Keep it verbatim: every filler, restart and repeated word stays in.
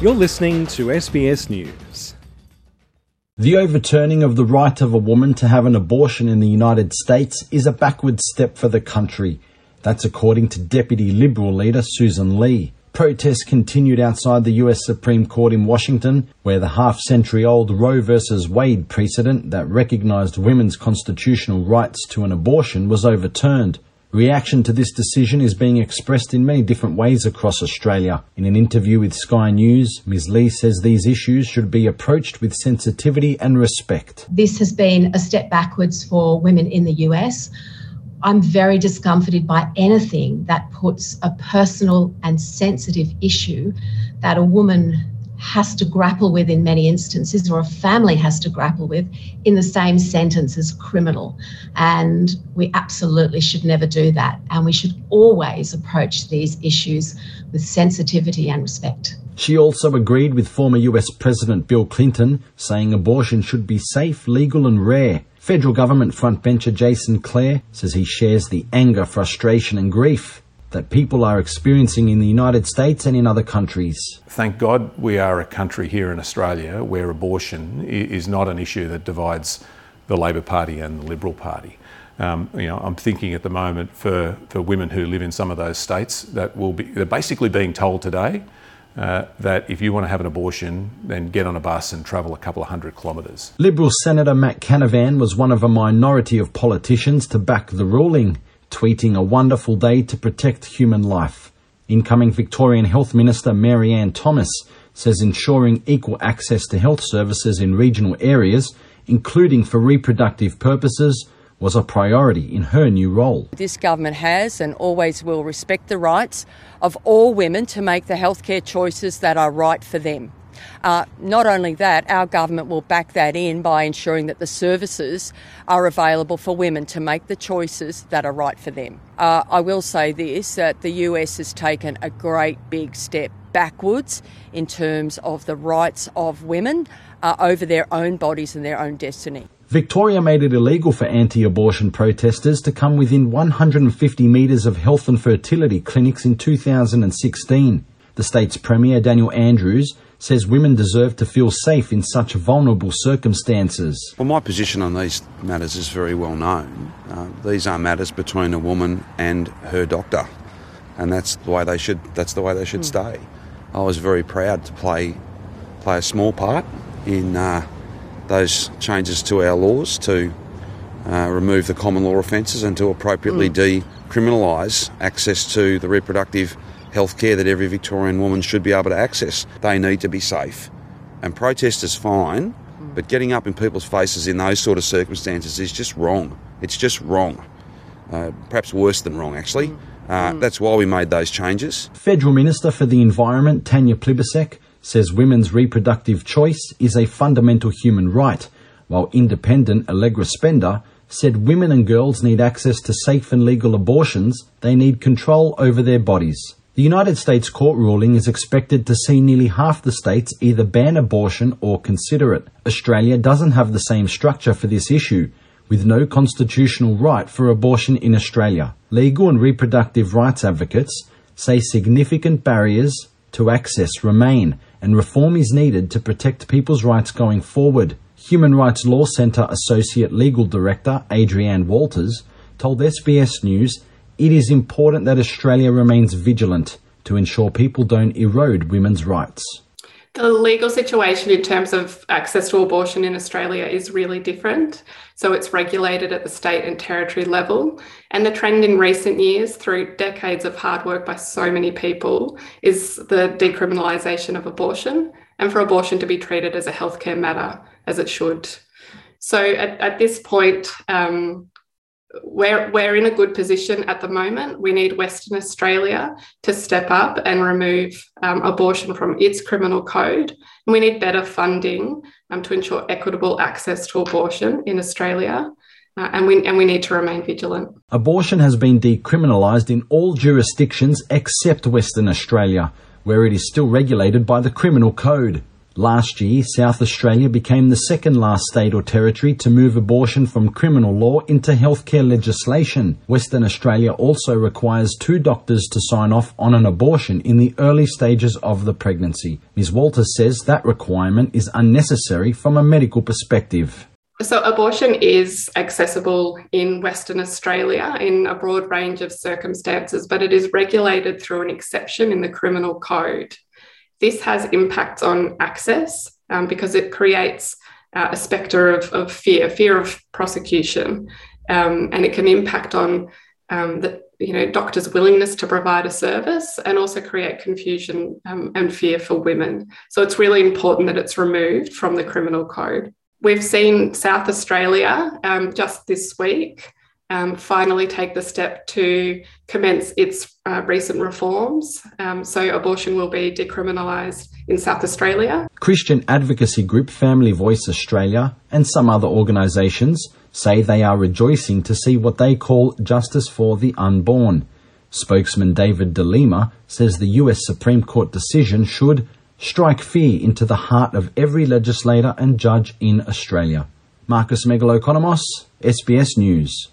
You're listening to S B S News. The overturning of the right of a woman to have an abortion in the United States is a backward step for the country. That's according to Deputy Liberal leader Susan Lee. Protests continued outside the U S Supreme Court in Washington, where the half-century-old Roe versus Wade precedent that recognised women's constitutional rights to an abortion was overturned. Reaction to this decision is being expressed in many different ways across Australia. In an interview with Sky News, Miz Lee says these issues should be approached with sensitivity and respect. This has been a step backwards for women in the U S. I'm very discomforted by anything that puts a personal and sensitive issue that a woman has to grapple with in many instances, or a family has to grapple with, in the same sentence as criminal. And we absolutely should never do that. And we should always approach these issues with sensitivity and respect. She also agreed with former U S President Bill Clinton, saying abortion should be safe, legal and rare. Federal Government frontbencher Jason Clare says he shares the anger, frustration and grief that people are experiencing in the United States and in other countries. Thank God we are a country here in Australia where abortion is not an issue that divides the Labor Party and the Liberal Party. Um, you know, I'm thinking at the moment for, for women who live in some of those states that will be, they're basically being told today uh, that if you want to have an abortion, then get on a bus and travel a couple of hundred kilometres. Liberal Senator Matt Canavan was one of a minority of politicians to back the ruling, tweeting a wonderful day to protect human life. Incoming Victorian Health Minister Mary Ann Thomas says ensuring equal access to health services in regional areas, including for reproductive purposes, was a priority in her new role. This government has and always will respect the rights of all women to make the healthcare choices that are right for them. Uh, not only that, our government will back that in by ensuring that the services are available for women to make the choices that are right for them. Uh, I will say this, that the U S has taken a great big step backwards in terms of the rights of women uh, over their own bodies and their own destiny. Victoria made it illegal for anti-abortion protesters to come within one hundred fifty metres of health and fertility clinics in two thousand sixteen. The state's Premier, Daniel Andrews, says women deserve to feel safe in such vulnerable circumstances. Well, my position on these matters is very well known. Uh, these are matters between a woman and her doctor, and that's the way they should. That's the way they should mm. stay. I was very proud to play play a small part in uh, those changes to our laws to uh, remove the common law offences and to appropriately mm. decriminalise access to the reproductive health care that every Victorian woman should be able to access. They need to be safe. And protest is fine, but getting up in people's faces in those sort of circumstances is just wrong. It's just wrong. Uh, perhaps worse than wrong, actually. Uh, that's why we made those changes. Federal Minister for the Environment, Tanya Plibersek, says women's reproductive choice is a fundamental human right, while Independent Allegra Spender said women and girls need access to safe and legal abortions. They need control over their bodies. The United States court ruling is expected to see nearly half the states either ban abortion or consider it. Australia doesn't have the same structure for this issue, with no constitutional right for abortion in Australia. Legal and reproductive rights advocates say significant barriers to access remain, and reform is needed to protect people's rights going forward. Human Rights Law Centre Associate Legal Director Adrienne Walters told S B S News it is important that Australia remains vigilant to ensure people don't erode women's rights. The legal situation in terms of access to abortion in Australia is really different. So it's regulated at the state and territory level. And the trend in recent years, through decades of hard work by so many people, is the decriminalisation of abortion, and for abortion to be treated as a healthcare matter, as it should. So at, at this point, um, We're, we're in a good position at the moment. We need Western Australia to step up and remove um, abortion from its criminal code. And we need better funding um, to ensure equitable access to abortion in Australia. Uh, and, we, and we need to remain vigilant. Abortion has been decriminalised in all jurisdictions except Western Australia, where it is still regulated by the criminal code. Last year, South Australia became the second last state or territory to move abortion from criminal law into healthcare legislation. Western Australia also requires two doctors to sign off on an abortion in the early stages of the pregnancy. Miz Walters says that requirement is unnecessary from a medical perspective. So abortion is accessible in Western Australia in a broad range of circumstances, but it is regulated through an exception in the Criminal Code. This has impacts on access um, because it creates uh, a spectre of, of fear, fear of prosecution, um, and it can impact on um, the you know doctors' willingness to provide a service, and also create confusion um, and fear for women. So it's really important that it's removed from the Criminal Code. We've seen South Australia um, just this week um, finally take the step to commence its uh, recent reforms. Um, so abortion will be decriminalised in South Australia. Christian advocacy group Family Voice Australia and some other organisations say they are rejoicing to see what they call justice for the unborn. Spokesman David De Lima says the U S Supreme Court decision should strike fear into the heart of every legislator and judge in Australia. Marcus Megalokonomos, S B S News.